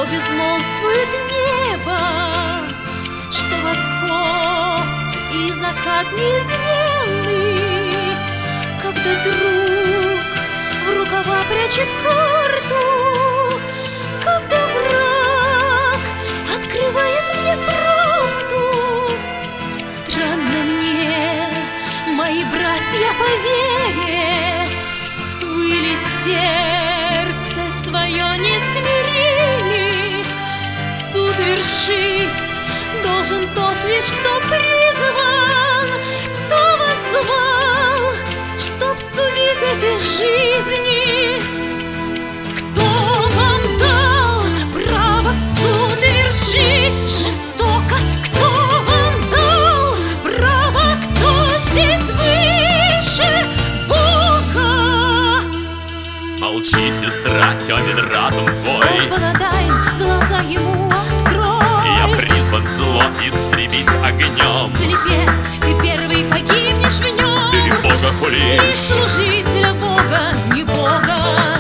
что безмолвствует небо, что восход и закат неизменный, когда друг в рукава прячет карту, когда враг открывает мне правду. Странно мне, мои братья по вере, вы ли сердце свое не смирили? Суд вершить должен тот лишь, кто призван, кто воззвал, чтоб судить эти жизни. Кто вам дал право суд вершить жестоко? Кто вам дал право? Кто здесь выше Бога? Молчи, сестра, темен разум твой. Голодай, глаза ему открой. Я призван зло истребить огнем. Слепец, ты первый погибнешь в нем. Ты Бога Лишь хулишь. служителя Бога, не Бога.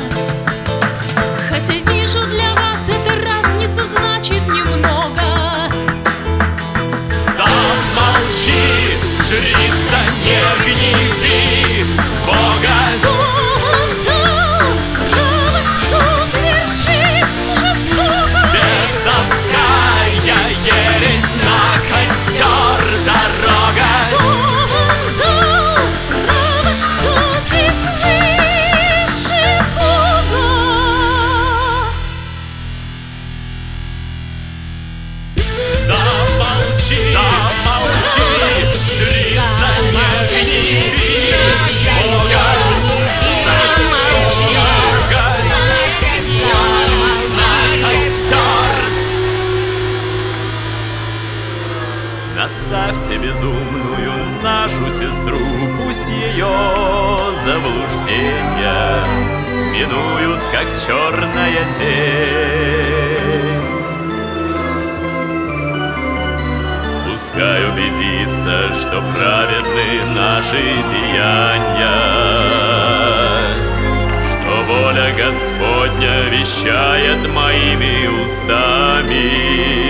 Хотя вижу, для вас эта разница значит немного. Замолчи, жрица, не гневи Бога. Кто вам дал право суд вершить жестоко? Бесовская ересь на костер дорога. Кто вам дал право? Кто здесь выше Бога? Замолчи, замолчи, жрица, не гневи Бога. Замолчи, на костер. Наставьте безумную нашу сестру, пусть ее заблуждения минуют, как черная тень. Пускай убедится, что праведны наши деяния, что воля Господня вещает моими устами.